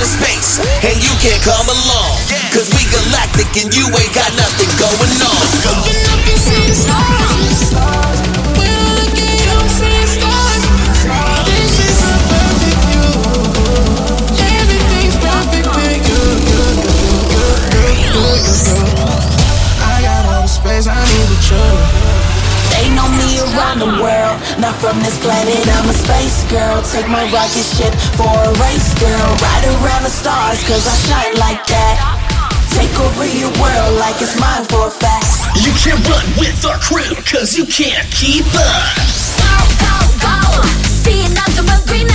outer space, and you can't come along. Cause we galactic and you ain't got nothing going on. Looking up and seeing stars. We're looking up, seeing stars. This is a perfect view. Everything's perfect with you. I got all the space I need with you. They know me around the world, not from this planet, I'm a space girl. Take my rocket ship for a race, girl. Ride around the stars, cause I shine like that. Take over your world like it's mine for a fact. You can't run with our crew, cause you can't keep up. Go, go, go. Seeing nothing but green